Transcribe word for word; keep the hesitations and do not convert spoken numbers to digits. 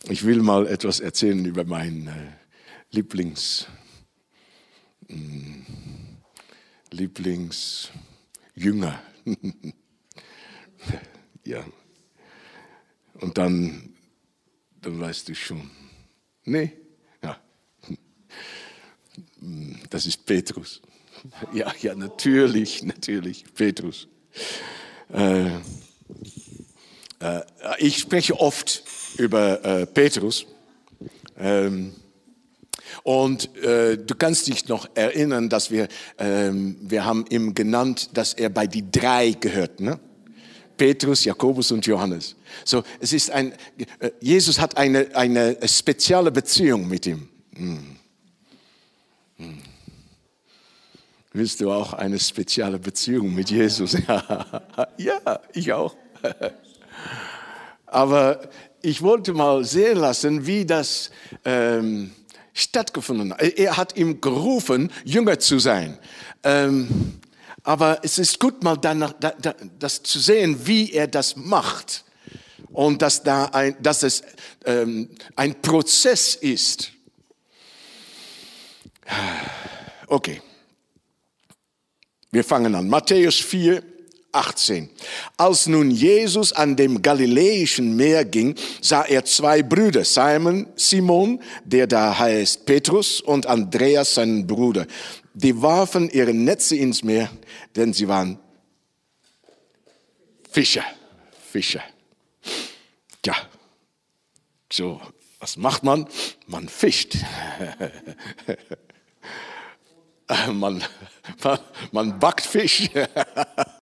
Ich will mal etwas erzählen über meinen äh, Lieblings, mh, Lieblingsjünger. Ja. Und dann, dann weißt du schon. Nee, ja. Das ist Petrus. Ja, ja, natürlich, natürlich, Petrus. Äh, äh, ich spreche oft über äh, Petrus. Ähm, und äh, du kannst dich noch erinnern, dass wir, ähm, wir haben ihm genannt, dass er bei die drei gehört, ne? Petrus, Jakobus und Johannes. So, es ist ein, äh, Jesus hat eine, eine spezielle Beziehung mit ihm. Hm. Hm. Willst du auch eine spezielle Beziehung mit Jesus? Ja, ich auch. Aber ich wollte mal sehen lassen, wie das ähm, stattgefunden hat. Er hat ihm gerufen, Jünger zu sein. Ähm, aber es ist gut, mal danach, da, da, das zu sehen, wie er das macht. Und dass, da ein, dass es ähm, ein Prozess ist. Okay. Wir fangen an. Matthäus vier, achtzehn. Als nun Jesus an dem Galiläischen Meer ging, sah er zwei Brüder, Simon, Simon, der da heißt Petrus, und Andreas, seinen Bruder. Die warfen ihre Netze ins Meer, denn sie waren Fischer, Fischer. Ja, so, was macht man? Man fischt. Man, man, man backt Fisch.